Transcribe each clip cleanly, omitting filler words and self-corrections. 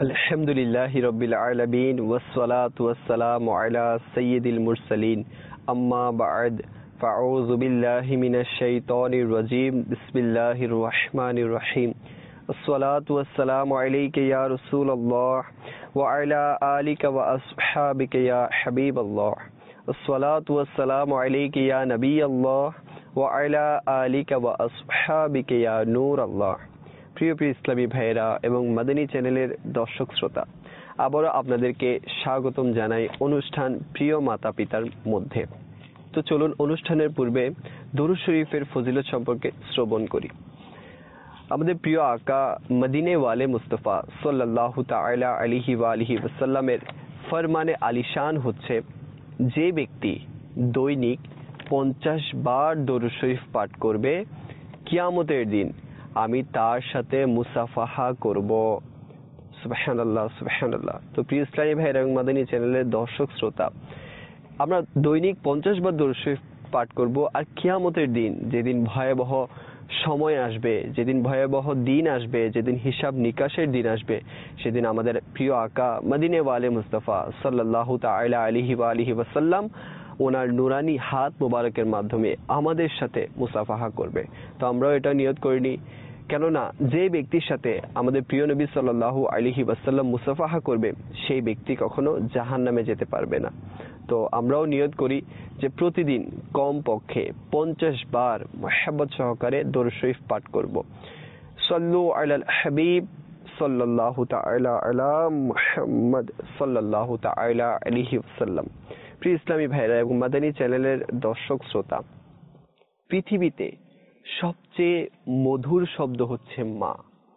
আলহামদুলিল্লাহি রাব্বিল আলামিন ওয়াসসালাতু ওয়াসসালামু আলা সাইয়্যিদিল মুরসালিন আম্মা বা'দ ফাআউযু বিল্লাহি মিনাশ শাইতানির রাজীম বিসমিল্লাহির রহমানির রহিম আসসালাতু ওয়াসসালামু আলাইকা ইয়া রাসূলুল্লাহ ওয়া আলা আলিকা ওয়া আসহাবিকা ইয়া হাবিবাল্লাহ আসসালাতু ওয়াসসালামু আলাইকা ইয়া নবিয়াল্লাহ ওয়া আলা আলিকা ওয়া আসহাবিকা ইয়া নূরাল্লাহ। প্রিয় ইসলামী ভাইয়েরা এবং মাদানী চ্যানেলের দর্শক শ্রোতা, আবারও আপনাদেরকে স্বাগতম জানাই অনুষ্ঠান প্রিয় মাতা পিতার মধ্যে। তো চলুন অনুষ্ঠানের পূর্বে দরুদ শরীফের ফজিলত সম্পর্কে শ্রবণ করি। আমাদের প্রিয় আকা মদিনে ওয়ালে মুস্তাফা সাল্লাল্লাহু তাআলা আলাইহি ওয়া আলিহি ওয়াসাল্লামের ফরমানে আলিশান হচ্ছে, যে ব্যক্তি দৈনিক 50 বার দরুদ শরীফ পাঠ করবে, কিয়ামতের দিন আমি তার সাথে মুসাফাহা করব। সুবহানাল্লাহ সুবহানাল্লাহ। তো প্রিয় ইসলামী ভাইয়েরা এবং মাদানী চ্যানেলের দর্শক শ্রোতা, আমরা দৈনিক 50 বার দরুদ শরীফ পাঠ করব, আর কিয়ামতের দিন যেদিন ভয়াবহ সময় আসবে, যেদিন ভয়াবহ দিন আসবে, যেদিন হিসাব নিকাশের দিন আসবে, সেদিন আমাদের প্রিয় আকা মদিনে ওয়ালে মুস্তাফা সাল্লাল্লাহু তাআলা আলাইহি ওয়া আলিহি ওয়াসাল্লাম ওনার নুরানি হাত মুবারকের মাধ্যমে আমাদের সাথে মুসাফাহা করবে। তো আমরাও এটা নিয়ত করিনি, কেননা যে ব্যক্তির সাথে আমাদের প্রিয় নবী সাল্লাল্লাহু আলাইহি ওয়াসাল্লাম মুসাফাহা করবে, সেই ব্যক্তি কখনো জাহান্নামে যেতে পারবে না। তো আমরাও নিয়ত করি যে প্রতিদিন কম পক্ষে 50 বার মুহাব্বত সহকারে দরুদ শরীফ পাঠ করব। সাল্লু আলাল হাবিব সাল্লাল্লাহু তাআলা আলা মুহাম্মদ সাল্লাল্লাহু তাআলা আলাইহি ওয়াসাল্লাম। প্রিয় ইসলামী ভাইরা এবং মাদানী চ্যানেলের দর্শক শ্রোতা, পৃথিবীতে সবচেয়ে মধুর শব্দ হচ্ছে মা।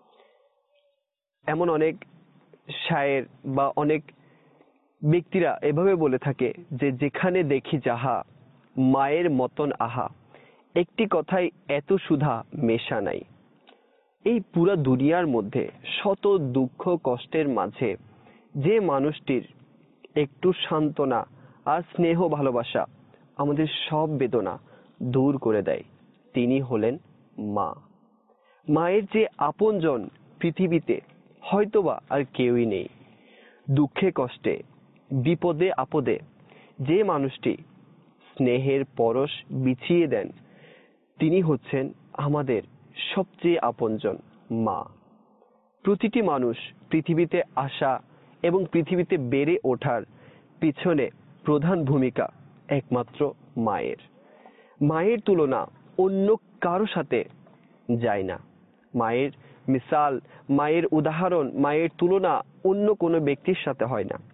এমন অনেক শায়ের বা অনেক ব্যক্তিরা এভাবে বলে থাকে যে, যেখানে দেখি যাহা মায়ের মতন আহা, একটি কথাই এত সুধা মেশা নাই। এই পুরা দুনিয়ার মধ্যে শত দুঃখ কষ্টের মাঝে যে মানুষটির একটু সান্ত্বনা আর স্নেহ ভালোবাসা আমাদের সব বেদনা দূর করে দেয়, তিনি হলেন মা। মায়ের যে আপনজন পৃথিবীতে হয়তোবা আর কেউই নেই। দুঃখে কষ্টে বিপদে আপদে যে মানুষটি স্নেহের পরশ বিছিয়ে দেন, তিনি হচ্ছেন আমাদের সবচেয়ে আপনজন মা। প্রতিটি মানুষ পৃথিবীতে আসা এবং পৃথিবীতে বেড়ে ওঠার পিছনে প্রধান ভূমিকা একমাত্র মায়ের। মায়ের তুলনা অন্য কারো সাথে যায় না। মায়ের মিসাল, মায়ের উদাহরণ, মায়ের তুলনা অন্য কোনো ব্যক্তির সাথে হয় না।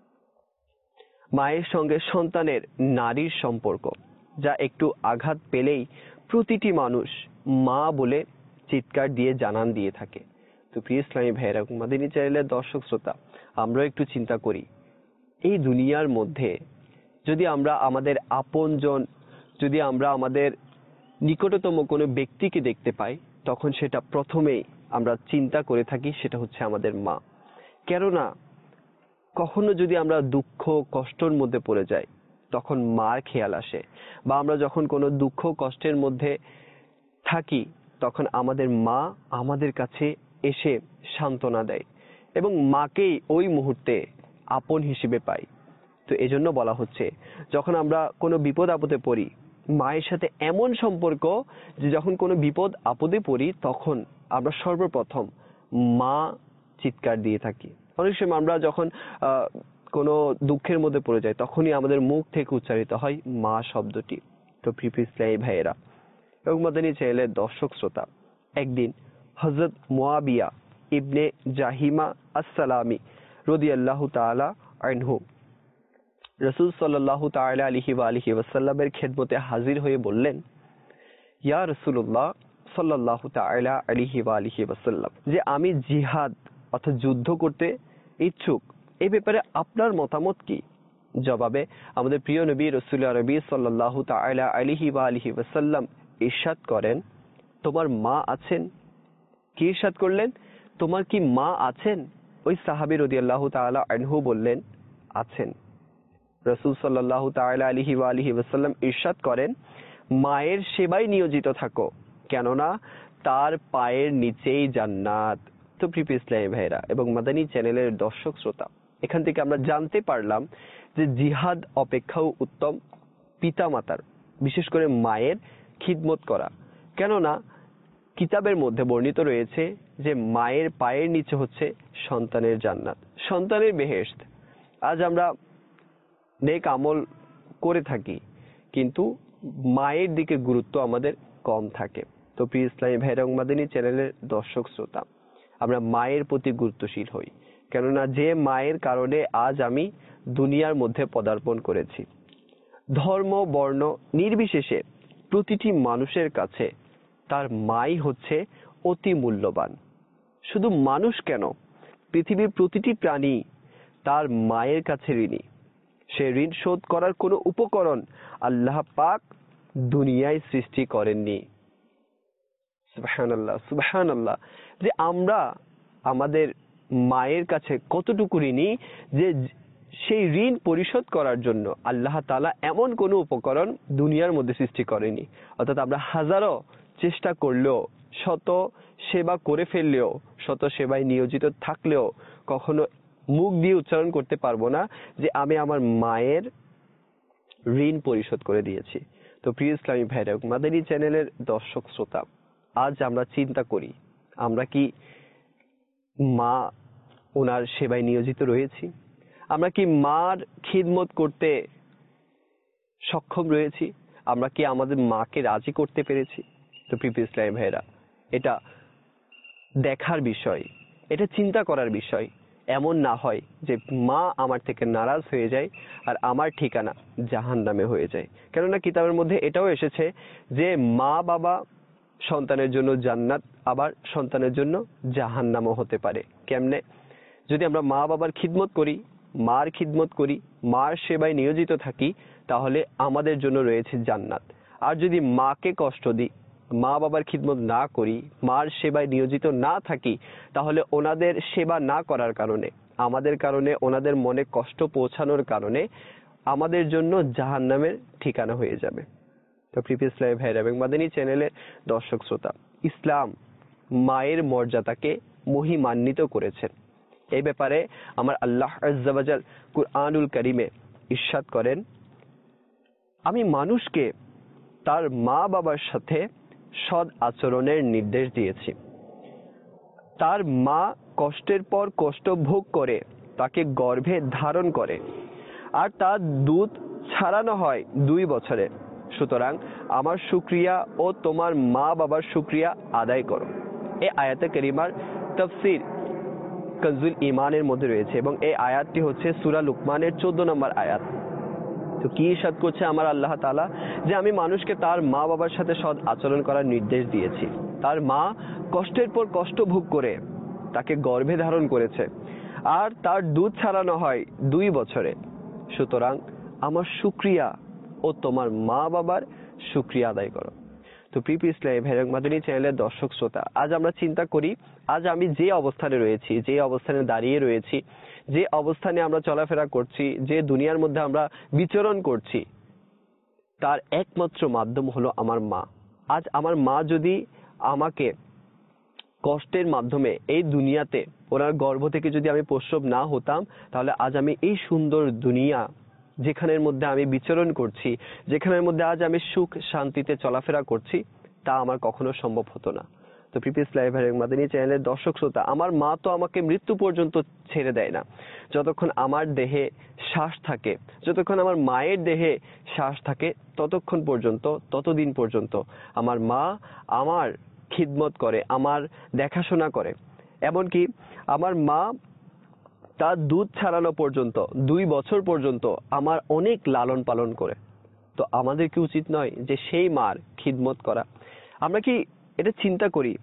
মায়ের সঙ্গে সন্তানের নারীর সম্পর্ক, যা একটু আঘাত পেলেই প্রতিটি মানুষ মা বলে চিৎকার দিয়ে জানান দিয়ে থাকে। তো প্রিয় ইসলামী ভাইয়েরা এবং মাদানী চ্যানেলের দর্শক শ্রোতা, আমরা একটু চিন্তা করি, এই দুনিয়ার মধ্যে যদি আমরা আমাদের আপনজন, যদি আমরা আমাদের নিকটতম কোনো ব্যক্তিকে দেখতে পাই, তখন সেটা প্রথমেই আমরা চিন্তা করে থাকি সেটা হচ্ছে আমাদের মা। কেননা কখনো যদি আমরা দুঃখ কষ্টের মধ্যে পড়ে যাই, তখন মার খেয়াল আসে, বা আমরা যখন কোনো দুঃখ কষ্টের মধ্যে থাকি, তখন আমাদের মা আমাদের কাছে এসে সান্ত্বনা দেয় এবং মাকেই ওই মুহূর্তে আপন হিসেবে পাই। তো এজন্য বলা হচ্ছে, যখন আমরা কোনো বিপদ আপদে পড়ি, মায়ের সাথে এমন সম্পর্ক যে যখন কোনো বিপদ আপদে পড়ি, তখন আমরা সর্বপ্রথম মা চিৎকার দিয়ে থাকি। অনেক সময় আমরা যখন কোনো দুঃখের মধ্যে পড়ে যাই, তখনই আমাদের মুখ থেকে উচ্চারিত হয় মা শব্দটি। তো প্রিয় ইসলামী ভাইয়েরা এবং মাদানী চ্যানেলের দর্শক শ্রোতা, একদিন হযরত মুয়াবিয়া ইবনে জাহিমা আসসালামি রাদিয়াল্লাহু তাআলা আনহু রাসূল সাল্লাল্লাহু তাআলা আলাইহি ওয়া আলিহি ওয়াসাল্লামের খেদমতে হাজির হয়ে বললেন, ইয়া রাসূলুল্লাহ সাল্লাল্লাহু তাআলা আলাইহি ওয়া আলিহি ওয়াসাল্লাম, যে আমি জিহাদ অর্থাৎ যুদ্ধ করতে ইচ্ছুক, এই ব্যাপারে আপনার মতামত কি? জবাবে আমাদের প্রিয় নবী রাসূল আরবি সাল্লাল্লাহু তাআলা আলাইহি ওয়া আলিহি ওয়াসাল্লাম ইরশাদ করেন, তোমার মা আছেন? কি ইরশাদ করলেন? তোমার কি মা আছেন? ওই সাহাবী রাদিয়াল্লাহু তাআলা আনহু বললেন, আছেন। রাসূল সাল্লাল্লাহু তাআলা আলাইহি ওয়া আলিহি ওয়াসাল্লাম ইরশাদ করেন, মায়ের সেবায় নিয়োজিত থাকো, কেননা তার পায়ের নিচেই জান্নাত, তো প্রিয় ইসলামী ভাইরা এবং মাদানী চ্যানেলের দর্শক শ্রোতা, এখান থেকে আমরা জানতে পারলাম যে জিহাদ অপেক্ষাও উত্তম পিতামাতার, বিশেষ করে মায়ের খিদমত করা। কেননা কিতাবের মধ্যে বর্ণিত রয়েছে যে মায়ের পায়ের নিচে হচ্ছে সন্তানের জান্নাত, সন্তানের বেহেশত। আজ আমরা নেক আমল করে থাকি, কিন্তু মায়ের দিকে গুরুত্ব আমাদের কম থাকে। তো প্রিয় ইসলামী ভাইরা এবং মাদানী চ্যানেলের দর্শক শ্রোতা, আমরা মায়ের প্রতি গুরুত্বশীল হই। কেননা যে মায়ের কারণে আজ আমি দুনিয়ার মধ্যে পদার্পণ করেছি। ধর্ম বর্ণ নির্বিশেষে প্রতিটি মানুষের কাছে তার মাই হচ্ছে অতি মূল্যবান। শুধু মানুষ কেন, পৃথিবীর প্রতিটি প্রাণী তার মায়ের কাছে ঋণী। সে ঋণ শোধ করার কোনো উপকরণ আল্লাহ পাক দুনিয়ায় সৃষ্টি করেননি। সুবহানাল্লাহ, সুবহানাল্লাহ। যে আমরা আমাদের মায়ের কাছে কতটুকু ঋণী, যে সেই ঋণ পরিশোধ করার জন্য আল্লাহ তাআলা এমন কোনো উপকরণ দুনিয়ার মধ্যে সৃষ্টি করেনি। অর্থাৎ আমরা হাজারো চেষ্টা করলেও, শত সেবা করে ফেললেও, শত সেবায় নিয়োজিত থাকলেও কখনো মুখ দিয়ে উচ্চারণ করতে পারবো না যে আমি আমার মায়ের ঋণ পরিশোধ করে দিয়েছি। তো প্রিয় ইসলামী ভাইরা, মাদানী চ্যানেলের দর্শক শ্রোতা, আজ আমরা চিন্তা করি আমরা কি মা ওনার সেবায় নিয়োজিত রয়েছি? আমরা কি মার খিদমত করতে সক্ষম রয়েছি? আমরা কি আমাদের মাকে রাজি করতে পেরেছি? তো প্রিয় ইসলামী ভাইরা, এটা দেখার বিষয়, এটা চিন্তা করার বিষয়। এমন না হয় যে মা আমার থেকে নারাজ হয়ে যায় আর আমার ঠিকানা জাহান্নামে হয়ে যায়। কেননা কিতাবের মধ্যে এটাও এসেছে যে মা বাবা সন্তানের জন্য জান্নাত, আবার সন্তানের জন্য জাহান্নামও হতে পারে। কেমনে? যদি আমরা মা বাবার খিদমত করি, মার খিদমত করি, মার সেবায় নিয়োজিত থাকি, তাহলে আমাদের জন্য রয়েছে জান্নাত। আর যদি মাকে কষ্ট দিই, মা বাবার খিদমত না করি, মার সেবায় নিয়োজিত না থাকি, তাহলে ওনাদের সেবা না করার কারণে, আমাদের কারণে, ওনাদের মনে কষ্ট পৌঁছানোর কারণে আমাদের জন্য জাহান্নামের ঠিকানা হয়ে যাবে। তো প্রিয় ইসলামী ভাইরা এবং মাদানী চ্যানেলের দর্শক শ্রোতা, ইসলাম মায়ের মর্যাদাকে মহিমান্বিত করেছেন। এই ব্যাপারে আমার আল্লাহ আজ্জা ওয়া জাল কুরআনুল কারীমে ইরশাদ করেন, আমি মানুষকে তার মা বাবার সাথে সৎ আচরণের নির্দেশ দিয়েছি। তার মা কষ্টের পর কষ্ট ভোগ করে তাকে গর্ভে ধারণ করে, আর তার দুধ ছাড়ানো হয় 2 বছরে। সুতরাং আমার শুকরিয়া ও তোমার মা বাবার শুকরিয়া আদায় করো। এই আয়াতে কারিমার তাফসীর কানজুল ঈমানের মধ্যে রয়েছে এবং এই আয়াতটি হচ্ছে সূরা লুকমানের 14 নম্বর আয়াত। তো কি ইরশাদ করছে আমার আল্লাহ তাআলা, যে আমি মানুষকে তার মা বাবার সাথে সৎ আচরণ করার নির্দেশ দিয়েছি। তার মা কষ্টের পর কষ্ট ভোগ করে তাকে গর্ভে ধারণ করেছে, আর তার দুধ ছাড়ানো হয় 2 বছরে। সুতরাং আমার শুকরিয়া ও তোমার মা বাবার শুকরিয়া আদায় করো। তো প্রিয় ইসলামী ভাই এবং মাদানী চ্যানেলের দর্শক শ্রোতা, আজ আমরা চিন্তা করি, আজ আমি যে অবস্থানে রয়েছি, যে অবস্থানে দাঁড়িয়ে রয়েছি, যে অবস্থানে আমরা চলাফেরা করছি, যে দুনিয়ার মধ্যে আমরা বিচরণ করছি, তার একমাত্র মাধ্যম হলো আমার মা। আজ আমার মা যদি আমাকে কষ্টের মাধ্যমে এই দুনিয়াতে, ওনার গর্ভ থেকে যদি আমি প্রসব না হতাম, তাহলে আজ আমি এই সুন্দর দুনিয়া যেখানের মধ্যে আমি বিচরণ করছি, যেখানের মধ্যে আজ আমি সুখ শান্তিতে চলাফেরা করছি, তা আমার কখনো সম্ভব হতো না। তো প্রিয় ইসলামী ভাই এবং মাদানী চ্যানেলের দর্শক শ্রোতা, আমার মা তো আমাকে মৃত্যু পর্যন্ত ছেড়ে দেয় না। যতক্ষণ আমার দেহে শ্বাস থাকে, যতক্ষণ আমার মায়ের দেহে শ্বাস থাকে, ততক্ষণ পর্যন্ত, ততদিন পর্যন্ত আমার মা আমার খিদমত করে, আমার দেখাশোনা করে। এমনকি আমার মা তার দুধ ছাড়ানো পর্যন্ত, 2 বছর পর্যন্ত আমার অনেক লালন পালন করে। তো আমাদের কি উচিত নয় যে সেই মার খিদমত করা? আমরা কি এটা চিন্তা করি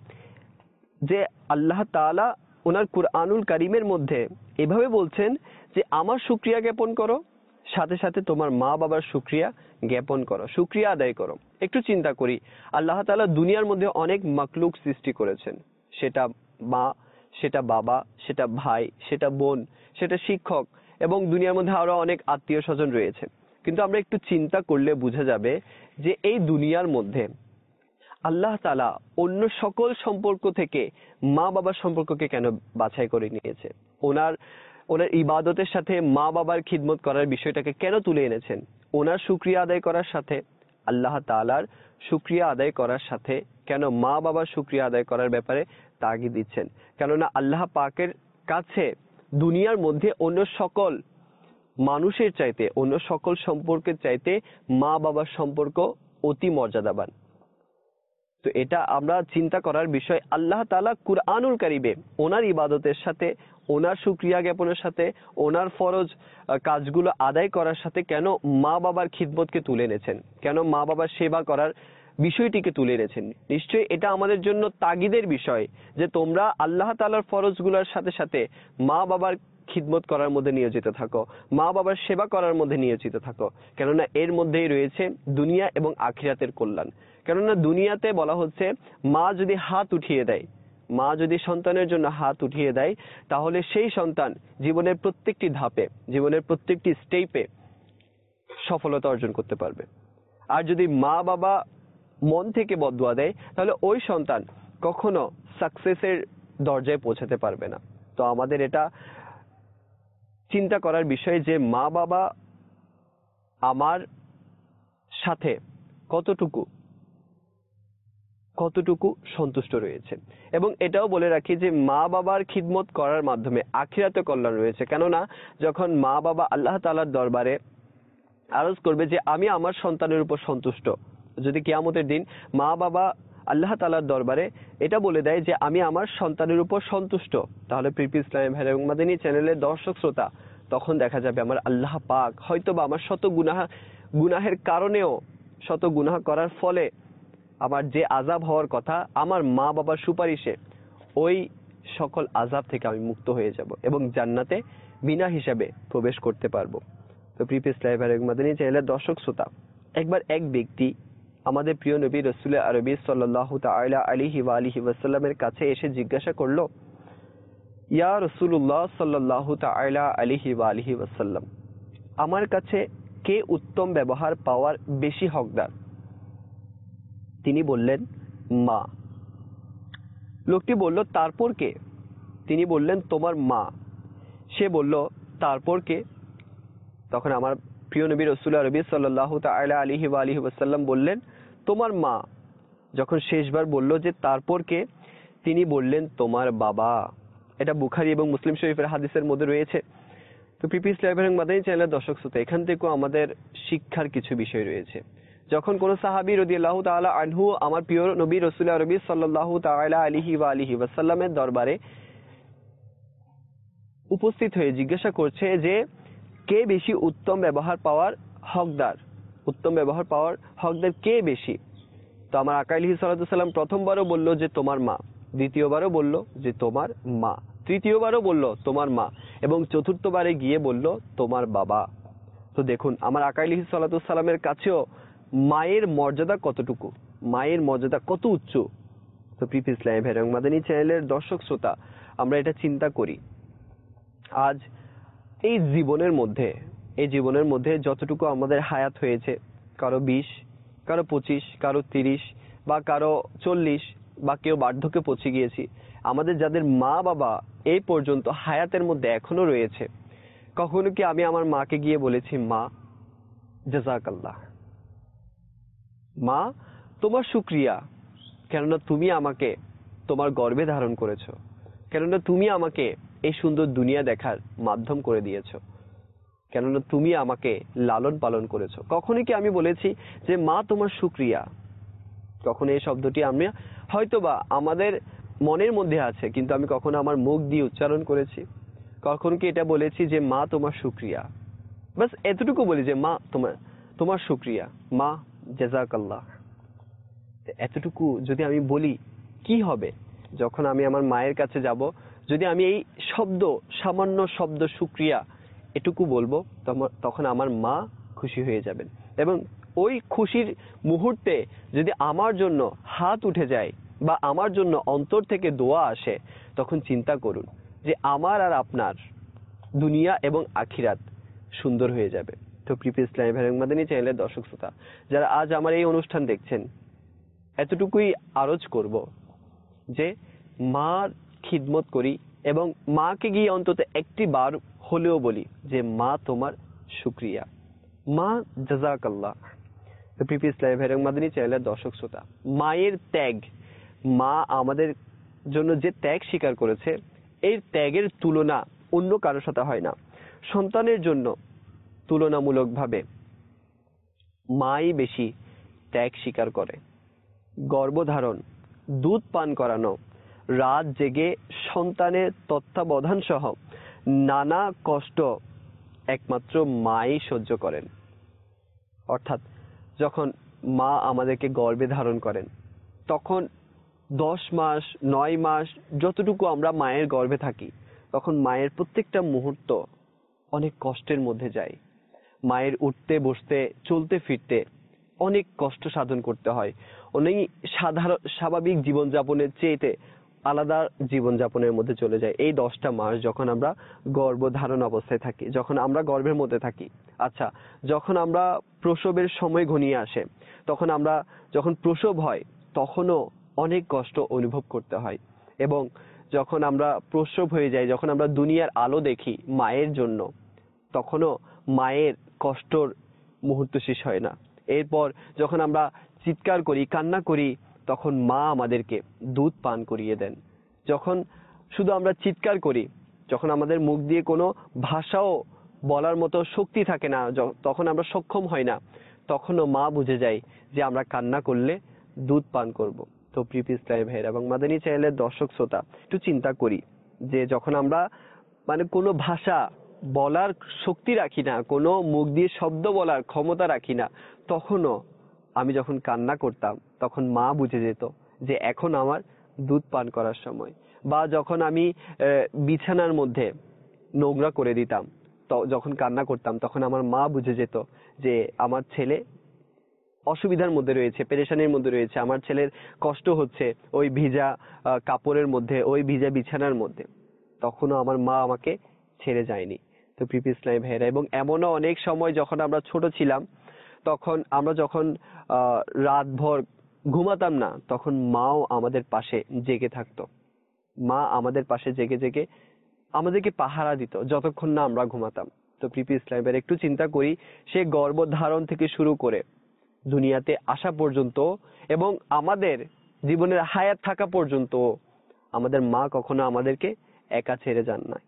যে আল্লাহ তাআলা ওনার কুরআনুল কারীমের মধ্যে এভাবে বলছেন যে আমার শুকরিয়া জ্ঞাপন করো, সাথে সাথে তোমার মা বাবার শুকরিয়া জ্ঞাপন করো, শুকরিয়া আদায় করো। একটু চিন্তা করি, আল্লাহ তাআলা দুনিয়ার মধ্যে অনেক মাখলুক সৃষ্টি করেছেন, সেটা মা, সেটা বাবা, সেটা ভাই, সেটা বোন, সেটা শিক্ষক, এবং দুনিয়ার মধ্যে আরো অনেক আত্মীয় স্বজন রয়েছে। কিন্তু আমরা একটু চিন্তা করলে বোঝা যাবে যে এই দুনিয়ার মধ্যে আল্লাহ তাআলা অন্য সকল সম্পর্ক থেকে মা বাবার সম্পর্ককে কেন বাছাই করে নিয়েছে? ওনার ইবাদতের সাথে মা বাবার খিদমত করার বিষয়টাকে কেন তুলে এনেছেন? ওনার শুকরিয়া আদায় করার সাথে, আল্লাহ তাআলার শুকরিয়া আদায় করার সাথে কেন মা বাবার শুকরিয়া আদায় করার ব্যাপারে তাগিদ দিচ্ছেন? কেননা আল্লাহ পাকের কাছে দুনিয়ার মধ্যে অন্য সকল মানুষের চাইতে, অন্য সকল সম্পর্কের চাইতে মা বাবার সম্পর্ক অতি মর্যাদাবান। তো এটা আমরা চিন্তা করার বিষয়। আল্লাহ তাআলা কুরআনুল কারীমে ওনার ইবাদতের সাথে, ওনার শুকরিয়া জ্ঞাপনের সাথে, ওনার ফরজ কাজগুলো আদায় করার সাথে কেন মা বাবার খিদমতকে তুলে এনেছেন, কেন মা বাবার সেবা করার বিষয়টিকে তুলে এনেছেন? নিশ্চয়ই এটা আমাদের জন্য তাগিদের বিষয় যে তোমরা আল্লাহ তাআলার ফরজগুলোর সাথে সাথে মা বাবার খিদমত করার মধ্যে নিয়োজিত থাকো, মা বাবার সেবা করার মধ্যে নিয়োজিত থাকো। কেননা এর মধ্যেই রয়েছে দুনিয়া এবং আখিরাতের কল্যাণ। কেননা দুনিয়াতে বলা হচ্ছে মা যদি হাত উঠিয়ে দেয়, মা যদি সন্তানের জন্য হাত উঠিয়ে দেয়, তাহলে সেই সন্তান জীবনের প্রত্যেকটি ধাপে, জীবনের প্রত্যেকটি স্টেপে সফলতা অর্জন করতে পারবে। আর যদি মা বাবা মন থেকে বদদুয়া দেয়, তাহলে ওই সন্তান কখনো সাকসেসের দরজায় পৌঁছাতে পারবে না। তো আমাদের এটা চিন্তা করার বিষয় যে মা বাবা আমার সাথে কতটুকু সন্তুষ্ট রয়েছে। এবং এটাও বলে রাখি যে মা বাবার খিদমত করার মাধ্যমে আখিরাতে কল্যাণ রয়েছে। কেননা যখন মা বাবা আল্লাহ তাআলার দরবারে আরজ করবে যে আমি আমার সন্তানের উপর সন্তুষ্ট, যদি কিয়ামতের দিন মা বাবা আল্লাহ তাআলার দরবারে এটা বলে দেয় যে আমি আমার সন্তানের উপর সন্তুষ্ট, তাহলে পিপি ইসলামী ভাই এবং মাদানী চ্যানেলের দর্শক শ্রোতা, তখন দেখা যাবে আমার আল্লাহ পাক হয়তো বা আমার শত গুনাহের কারণেও, শত গুনাহ করার ফলে আমার যে আযাব হওয়ার কথা, আমার মা বাবার সুপারিশে ওই সকল আযাব থেকে আমি মুক্ত হয়ে যাব এবং জান্নাতে বিনা হিসাবে প্রবেশ করতে পারবো। তো প্রিয় ইসলামী ভাই এবং মাদানী চ্যানেলের দর্শক শ্রোতা, একবার এক ব্যক্তি আমাদের প্রিয় নবী রাসূল আরবি সাল্লাল্লাহু তাআলা আলাইহি ওয়া আলিহি ওয়াসাল্লামের কাছে এসে জিজ্ঞাসা করলো, ইয়া রাসূলুল্লাহ সাল্লাল্লাহু তাআলা আলাইহি ওয়া আলিহি ওয়াসাল্লাম, আমার কাছে কে উত্তম ব্যবহার পাওয়ার বেশি হকদার? তিনি বললেন, মা। লোকটি বলল, তারপর কে? তিনি বললেন, তোমার মা। সে বলল, তারপর কে? তখন আমার প্রিয় নবী রাসূল আরবি সাল্লাল্লাহু তাআলা আলাইহি ওয়া আলিহি ওয়াসাল্লাম বললেন, তোমার মা। যখন শেষবার বলল যে তারপর কে, তিনি বললেন, তোমার বাবা। এটা বুখারী এবং মুসলিম শরীফের হাদিসের মধ্যে রয়েছে। তো পিপি ইসলামী এবং মাদানী চ্যানেলের দর্শক শ্রোতা, এখান থেকেও আমাদের শিক্ষার কিছু বিষয় রয়েছে। যখন কোন সাহাবী রাদিয়াল্লাহু তাআলা আনহু আমার প্রিয় নবী রাসূল আরবি সাল্লাল্লাহু তাআলা আলাইহি ওয়া আলিহি ওয়াসাল্লামের দরবারে উপস্থিত হয়ে জিজ্ঞাসা করছে যে কে বেশি উত্তম ব্যবহার পাওয়ার হকদার, উত্তম ব্যবহার পাওয়ার হকদার কে বেশি? তো আমার আকা আলাইহিস সালাতু সালাম প্রথমবারও বলল যে তোমার মা, দ্বিতীয়বারও বলল যে তোমার মা, তৃতীয়বারও বলল তোমার মা, এবং চতুর্থবারে গিয়ে বলল তোমার বাবা। তো দেখুন আমার আকা আলাইহিস সালাতু সালামের কাছেও মায়ের মর্যাদা কতটুকু, মায়ের মর্যাদা কত উচ্চ। তো প্রিয় ইসলামী ভাই এবং মাদানী চ্যানেলের দর্শক শ্রোতা, আমরা এটা চিন্তা করি, আজ এই জীবনের মধ্যে যতটুকু আমাদের হায়াত হয়েছে, কারো 20, কারো 25, কারো 30, বা কারো 40, বা কেউ বার্ধক্যে পৌঁছে গিয়েছি, আমাদের যাদের মা বাবা এই পর্যন্ত হায়াতের মধ্যে এখনো রয়েছে, কখনো কি আমি আমার মাকে গিয়ে বলেছি, মা জাযাকাল্লাহ, মা তোমার শুকরিয়া, কেননা তুমি আমাকে তোমার গর্ভে ধারণ করেছো, কেননা তুমি আমাকে এই সুন্দর দুনিয়া দেখার মাধ্যম করে দিয়েছো, কেননা তুমি আমাকে লালন পালন করেছো? কখনো কি আমি বলেছি যে মা তোমার শুকরিয়া? কখনো এই শব্দটি আমি হয়তোবা আমাদের মনের মধ্যে আছে, কিন্তু আমি কখনো আমার মুখ দিয়ে উচ্চারণ করেছি? কখনো কি এটা বলেছি যে মা তোমার শুকরিয়া? বাস এতটুকু বলি যে মা তোমার শুকরিয়া, মা জাযাকাল্লাহ। এতটুকু যদি আমি বলি, কি হবে যখন আমি আমার মায়ের কাছে যাব, যদি আমি এই সামান্য শব্দ শুকরিয়া এটুকু বলবো, তখন আমার মা খুশি হয়ে যাবেন। এবং ওই খুশির মুহূর্তে যদি আমার জন্য হাত উঠে যায় বা আমার জন্য অন্তর থেকে দোয়া আসে, তখন চিন্তা করুন যে আমার আর আপনার দুনিয়া এবং আখিরাত সুন্দর হয়ে যাবে। তো প্রিয় ইসলামী ভাই এবং মাদানী চ্যানেলের দর্শক শ্রোতা, যারা আজ আমার এই অনুষ্ঠান দেখছেন, এতটুকুই আরজ করব যে মার খিদমত করি এবং মাকে গিয়ে অন্তত একটি বার হলেও বলি যে মা তোমার শুকরিয়া, মা জাযাকাল্লাহ। তো প্রিভিয়াস লাইভ এবং মাদানী চ্যানেলের দর্শক শ্রোতা, মায়ের ত্যাগ, মা আমাদের জন্য যে ত্যাগ স্বীকার করেছে, এই ত্যাগের তুলনা অন্য কারোর সাথে হয় না। সন্তানের জন্য তুলনামূলকভাবে মাই বেশি ত্যাগ স্বীকার করে। গর্ভধারণ, দুধ পান করানো, রাত জেগে সন্তানের তত্ত্বাবধান সহ নানা কষ্ট একমাত্র মাই সহ্য করেন। অর্থাৎ যখন মা আমাদেরকে গর্ভে ধারণ করেন, তখন 10 মাস 9 মাস যতটুকু আমরা মায়ের গর্ভে থাকি, তখন মায়ের প্রত্যেকটা মুহূর্ত অনেক কষ্টের মধ্যে যায়। মায়ের উঠতে বসতে চলতে ফিরতে অনেক কষ্ট সাধন করতে হয়। অনেক সাধারণ স্বাভাবিক জীবনযাপনের চেয়েতে আলাদা জীবনযাপনের মধ্যে চলে যায় এই 10টা মাস যখন আমরা গর্ভধারণ অবস্থায় থাকি, যখন আমরা গর্ভের মধ্যে থাকি। আচ্ছা, যখন আমরা প্রসবের সময় ঘনিয়ে আসে, তখন আমরা যখন প্রসব হয় তখনও অনেক কষ্ট অনুভব করতে হয়। এবং যখন আমরা প্রসব হয়ে যাই, যখন আমরা দুনিয়ার আলো দেখি মায়ের জন্য, তখনও মায়ের কষ্টর মুহূর্ত শেষ হয় না। এরপর যখন আমরা চিৎকার করি, কান্না করি, তখন মা আমাদেরকে দুধ পান করিয়ে দেন। যখন শুধু আমরা চিৎকার করি, যখন আমাদের মুখ দিয়ে কোনো ভাষাও বলার মতো শক্তি থাকে না, তখন আমরা সক্ষম হই না, তখনও মা বুঝে যায় যে আমরা কান্না করলে দুধ পান করব। তো প্রিভিয়াস লাইভ ভাইয়ের এবং মাদানী চ্যানেলের দর্শক শ্রোতা, একটু চিন্তা করি যে যখন আমরা কোনো ভাষা বলার শক্তি রাখি না, কোনো মুখ দিয়ে শব্দ বলার ক্ষমতা রাখি না, তখনও আমি যখন কান্না করতাম তখন মা বুঝে যেত যে এখন আমার দুধ পান করার সময়। বা যখন আমি বিছানার মধ্যে নোংরা করে দিতাম, যখন কান্না করতাম, তখন আমার মা বুঝে যেত যে আমার ছেলে অসুবিধার মধ্যে রয়েছে, পেরেশানির মধ্যে রয়েছে, আমার ছেলের কষ্ট হচ্ছে ওই ভিজা কাপড়ের মধ্যে, ওই ভিজা বিছানার মধ্যে। তখনও আমার মা আমাকে ছেড়ে যায়নি। তো প্রিভিয়াস লাইভ ভাইয়েরা, এবং এমনও অনেক সময় যখন আমরা ছোট ছিলাম, তখন আমরা যখন রাতভর ঘুমাতাম না, তখন মাও আমাদের পাশে জেগে থাকতো। মা আমাদের পাশে জেগে জেগে আমাদেরকে পাহারা দিত যতক্ষণ না আমরা ঘুমাতাম। তো প্রিভিয়াস লাইভের একটু চিন্তা করি, সে গর্ভধারণ থেকে শুরু করে দুনিয়াতে আসা পর্যন্ত এবং আমাদের জীবনের হায়াত থাকা পর্যন্ত আমাদের মা কখনো আমাদেরকে একা ছেড়ে যান না।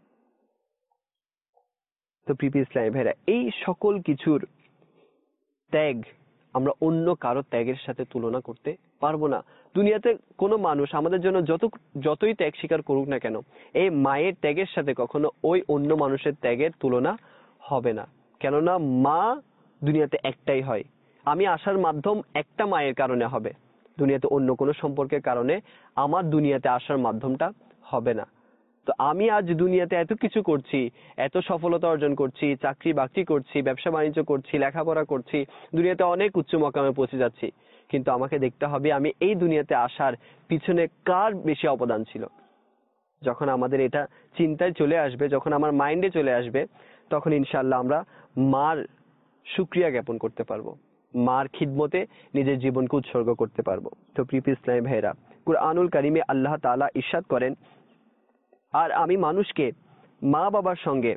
তো প্রিভিয়াস লাইভের এই সকল কিছুর ত্যাগ আমরা অন্য কারো ত্যাগের সাথে তুলনা করতে পারবো না। দুনিয়াতে কোনো মানুষ আমাদের জন্য যতই ত্যাগ স্বীকার করুক না কেন, এই মায়ের ত্যাগের সাথে কখনো ওই অন্য মানুষের ত্যাগের তুলনা হবে না। কেননা মা দুনিয়াতে একটাই হয়। আমি আসার মাধ্যম একটা মায়ের কারণে হবে, দুনিয়াতে অন্য কোনো সম্পর্কের কারণে আমার দুনিয়াতে আসার মাধ্যমটা হবে না। তো আমি আজ দুনিয়াতে এত কিছু করছি, এত সফলতা অর্জন করছি, চাকরি বাকরি করছি, ব্যবসা বাণিজ্য করছি, লেখাপড়া করছি, দুনিয়াতে অনেক উচ্চ মকামে পৌঁছে যাচ্ছি, কিন্তু আমাকে দেখতে হবে আমি এই দুনিয়াতে আসার পিছনে কার বেশি অবদান ছিল। যখন আমাদের এটা চিন্তায় চলে আসবে, যখন আমার মাইন্ডে চলে আসবে, তখন ইনশাআল্লাহ আমরা মার শুকরিয়া জ্ঞাপন করতে পারবো, মার খিদমতে নিজের জীবনকে উৎসর্গ করতে পারবো। তো প্রিয় ইসলামী ভাইরা, কুরআনুল কারিমে আল্লাহ তাআলা ইরশাদ করেন, আর আমি মানুষকে মা বাবার সঙ্গে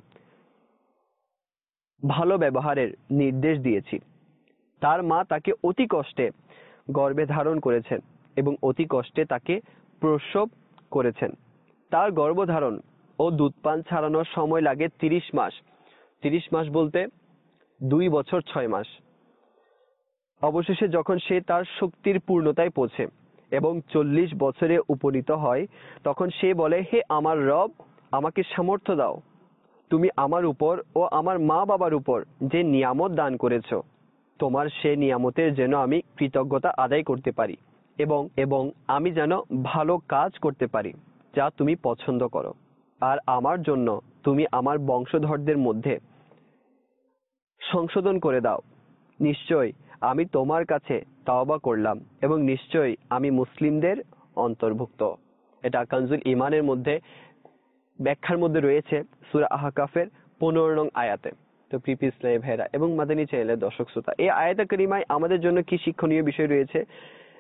ভালো ব্যবহারের নির্দেশ দিয়েছি। তার মা তাকে অতি কষ্টে গর্ভে ধারণ করেছেন এবং অতি কষ্টে তাকে প্রসব করেছেন। তার গর্ভধারণ ও দুধপান ছাড়ানোর সময় লাগে 30 মাস। 30 মাস বলতে 2 বছর 6 মাস। অবশেষে যখন সে তার শক্তির পূর্ণতায় পৌঁছে এবং 40 বছরে উপনীত হয়, তখন সে বলে, হে আমার রব, আমাকে সামর্থ্য দাও। তুমি আমার উপর ও আমার মা বাবার উপর যে নিয়ামত দান করেছো, তোমার সে নিয়ামতের যেন আমি কৃতজ্ঞতা আদায় করতে পারি এবং আমি যেন ভালো কাজ করতে পারি যা তুমি পছন্দ করো। আর আমার জন্য তুমি আমার বংশধরদের মধ্যে সংশোধন করে দাও। নিশ্চয় আমি তোমার কাছে তাওবা করলাম এবং নিশ্চয় আমি মুসলিমদের অন্তর্ভুক্ত। এটা কানজুল ইমানের মধ্যে ব্যাখ্যার মধ্যে রয়েছে সূরা আহকাফের 15 নং আয়াতে। তো প্রিয় ইসলামী ভাইরা এবং মাদানী চ্যানেলের দর্শক শ্রোতা, এই আয়াতে কারিমায় আমাদের জন্য কি শিক্ষণীয় বিষয় রয়েছে?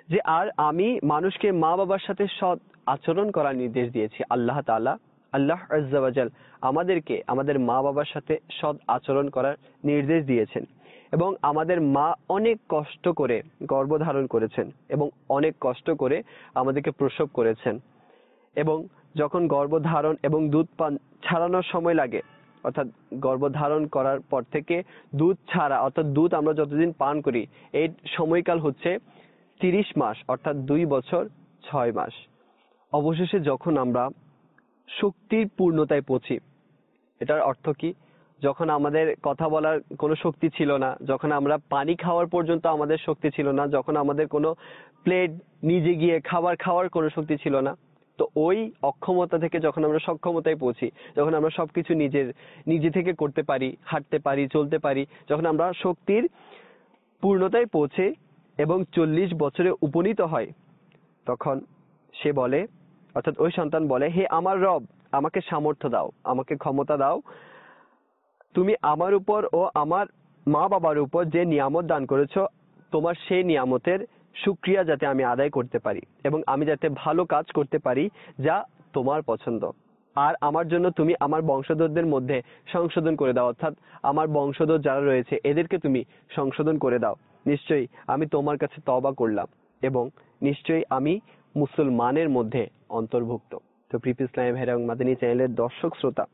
যে আর আমি মানুষকে মা বাবার সাথে সৎ আচরণ করার নির্দেশ দিয়েছি। আল্লাহ তাআলা, আল্লাহ আজ্জা ওয়া জাল আমাদেরকে আমাদের মা বাবার সাথে সৎ আচরণ করার নির্দেশ দিয়েছেন। এবং আমাদের মা অনেক কষ্ট করে গর্ভধারণ করেছেন এবং অনেক কষ্ট করে আমাদেরকে প্রসব করেছেন। এবং যখন গর্ভধারণ এবং দুধ পান ছাড়ানোর সময় লাগে, অর্থাৎ গর্ভধারণ করার পর থেকে দুধ ছাড়া, অর্থাৎ দুধ আমরা যতদিন পান করি, এই সময়কাল হচ্ছে 30 মাস, অর্থাৎ 2 বছর 6 মাস। অবশেষে যখন আমরা শক্তির পূর্ণতায় পৌঁছি, এটার অর্থ কি? যখন আমাদের কথা বলার কোনো শক্তি ছিল না, যখন আমরা পানি খাওয়ার পর্যন্ত আমাদের শক্তি ছিল না, যখন আমাদের কোনো প্লেট নিজে গিয়ে খাবার খাওয়ার কোনো শক্তি ছিল না, তো ওই অক্ষমতা থেকে যখন আমরা সক্ষমতায় পৌঁছি, যখন আমরা সবকিছু নিজে থেকে করতে পারি, হাঁটতে পারি, চলতে পারি, যখন আমরা শক্তির পূর্ণতায় পৌঁছে এবং 40 বছরে উপনীত হয়, তখন সে বলে, অর্থাৎ ওই সন্তান বলে, হে আমার রব, আমাকে সামর্থ্য দাও, আমাকে ক্ষমতা দাও, তুমি আমার উপর ও আমার মা বাবার উপর যে নিয়ামত দান করেছো, তোমার সেই নিয়ামতের শুকরিয়া যাতে আমি আদায় করতে পারি এবং আমি যাতে ভালো কাজ করতে পারি যা তোমার পছন্দ। আর আমার জন্য তুমি আমার বংশধরদের মধ্যে সংশোধন করে দাও, অর্থাৎ আমার বংশধর যারা রয়েছে এদেরকে তুমি সংশোধন করে দাও। নিশ্চয়ই আমি তোমার কাছে তওবা করলাম এবং নিশ্চয়ই আমি মুসলমানের মধ্যে অন্তর্ভুক্ত। তো প্রিয় ইসলামী ভাইরা এবং মাদানী চ্যানেলের দর্শক শ্রোতা,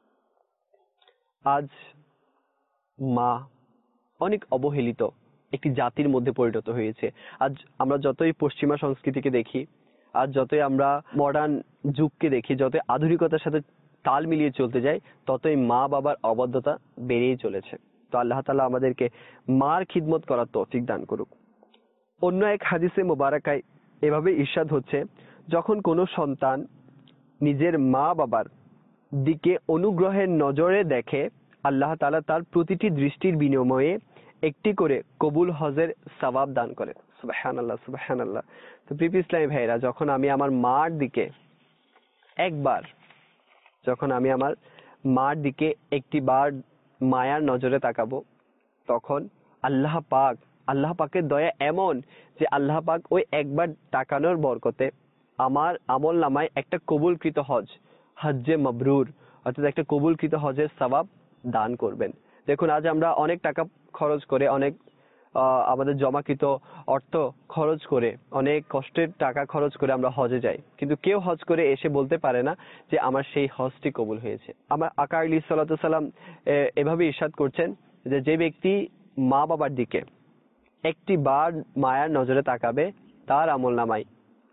আজ মা অনেক অবহেলিত একটি জাতির মধ্যে পরিণত হয়েছে। আজ আমরা যতই পশ্চিমা সংস্কৃতিকে দেখি, আজ যতই আমরা মডার্ন যুগকে দেখি, যতই আধুনিকতার সাথে তাল মিলিয়ে চলতে যাই, ততই মা বাবার অবাধ্যতা বেড়েই চলেছে। তো আল্লাহ তাআলা আমাদেরকে মার খিদমত করার তৌফিক দান করুক। অন্য এক হাদিসে মোবারকায় এভাবে ইরশাদ হচ্ছে, যখন কোনো সন্তান নিজের মা বাবার দিকে অনুগ্রহের নজরে দেখে, আল্লাহ তাআলা তার প্রতিটি দৃষ্টির বিনিময়ে একটি করে কবুল হজের সওয়াব দান করে। সুবহানাল্লাহ, সুবহানাল্লাহ। তো প্রিয় ইসলামী ভাইরা, যখন আমি আমার মার দিকে একটি বার মায়ার নজরে তাকাবো, তখন আল্লাহ পাকের দয়া এমন যে আল্লাহ পাক ওই একবার তাকানোর বরকতে আমার আমল নামায় একটা কবুলকৃত হজ্জে মাবরুর, অর্থাৎ একটা কবুলকৃত হজের সওয়াব দান করবেন। দেখুন, আজ আমরা অনেক টাকা খরচ করে, অনেক আমাদের জমাকৃত অর্থ খরচ করে, অনেক কষ্টের টাকা খরচ করে আমরা হজে যাই, কিন্তু কেউ হজ করে এসে বলতে পারে না যে আমার সেই হজটি কবুল হয়েছে। আমার আকা আলাইহিস সালাতু সালাম এভাবে ইরশাদ করছেন যে, যে ব্যক্তি মা বাবার দিকে একটি বার মায়ার নজরে তাকাবে, তার আমল নামায়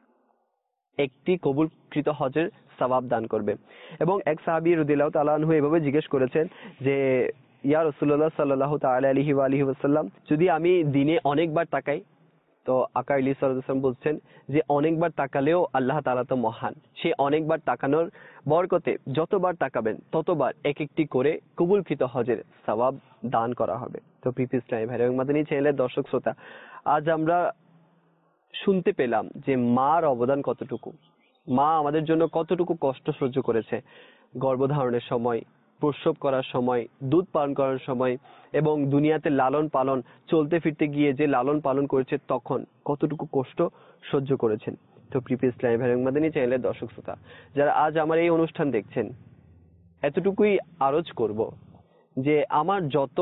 একটি কবুলকৃত হজের সওয়াব দান করবে। এবং এক সাহাবী রাদিয়াল্লাহু তাআলা আনহু এভাবে জিজ্ঞেস করেছেন যে, ইয়া রাসূলুল্লাহ সাল্লাল্লাহু তাআলা আলাইহি ওয়া আলিহি ওয়াসাল্লাম, যদি আমি দিনে অনেকবার তাকাই? তো আকা আলাইহিস সালাম বলছেন যে, অনেকবার তাকালেও আল্লাহ তাআলা তো মহান, সে অনেকবার তাকানোর বরকতে যতবার তাকাবেন ততবার এক একটি করে কবুলকৃত হজের সওয়াব দান করা হবে। তো প্রিয় ইসলামী ভাইরা এবং মাদানী চ্যানেলের দর্শক শ্রোতা, আজ আমরা শুনতে পেলাম যে মার অবদান কতটুকু, মা আমাদের জন্য কতটুকু কষ্ট সহ্য করেছে গর্ভধারণের সময়, প্রসব করার সময়, দুধ পান করার সময়, এবং দুনিয়াতে লালন পালন, চলতে ফিরতে গিয়ে যে লালন পালন করেছে তখন কতটুকু কষ্ট সহ্য করেছেন। তো প্রিয় ইসলামী ভাই এবং মাদানী চ্যানেলের দর্শক শ্রোতা, যারা আজ আমার এই অনুষ্ঠান দেখছেন, এতটুকুই আরজ করব যে আমার যত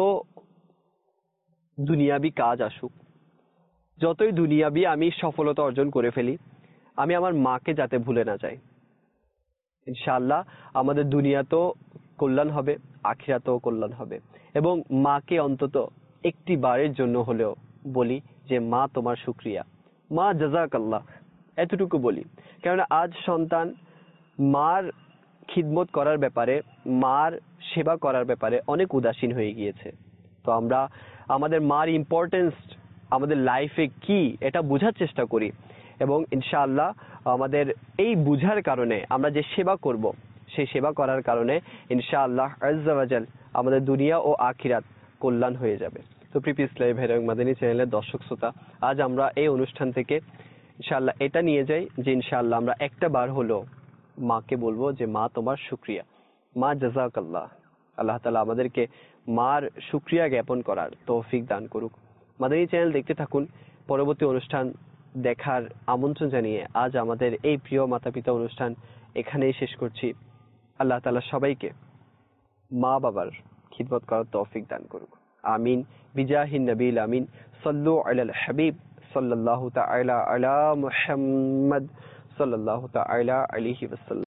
দুনিয়াবি কাজ আসুক, যতই দুনিয়াবি আমি সফলতা অর্জন করে ফেলি, আমি আমার মাকে যাতে ভুলে না যাই। ইনশাআল্লাহ আমাদের দুনিয়াতেও কল্যাণ হবে, আখিরাতেও কল্যাণ হবে। এবং মাকে অন্তত একটি বারের জন্য হলেও বলি যে, মা তোমার শুকরিয়া, মা জাযাকাল্লাহ, এতটুকু বলি। কারণ আজ সন্তান মার খিদমত করার ব্যাপারে, মার সেবা করার ব্যাপারে অনেক উদাসীন হয়ে গিয়েছে। তো আমরা আমাদের মার ইম্পর্টেন্স আমাদের লাইফে কি, এটা বোঝার চেষ্টা করি, এবং ইনশাআল্লাহ আমাদের এই বুঝার কারণে আমরা যে সেবা করব, সেই সেবা করার কারণে ইনশাআল্লাহ আজ্জা ওয়া জাল আমাদের দুনিয়া ও আখিরাত কল্যাণ হয়ে যাবে। তো প্রিয় ইসলামী ভাইরা এবং মাদানী চ্যানেলের দর্শক শ্রোতা, আজ আমরা এই অনুষ্ঠান থেকে ইনশাআল্লাহ এটা নিয়ে যাই যে ইনশাআল্লাহ আমরা একটা বার হলো মাকে বলবো যে, মা তোমার শুকরিয়া, মা জাযাকাল্লাহ। আল্লাহ তাআলা আমাদেরকে মার শুকরিয়া জ্ঞাপন করার তৌফিক দান করুক। মাদানী চ্যানেল দেখতে থাকুন, পরবর্তী অনুষ্ঠান দেখার আমন্ত্রণ জানিয়ে আজ আমাদের এই প্রিয় মাতা পিতা অনুষ্ঠান এখানেই শেষ করছি। আল্লাহ তাআলা সবাইকে মা বাবার খিদমত করার তৌফিক দান করুক। আমিন বিজাহিন নবীল আমিন। সাল্লু আলাল হাবিব সাল্লাল্লাহু তাআলা আলা মুহাম্মদ সাল্লাল্লাহু তাআলা আলাইহি ওয়াসাল্লাম।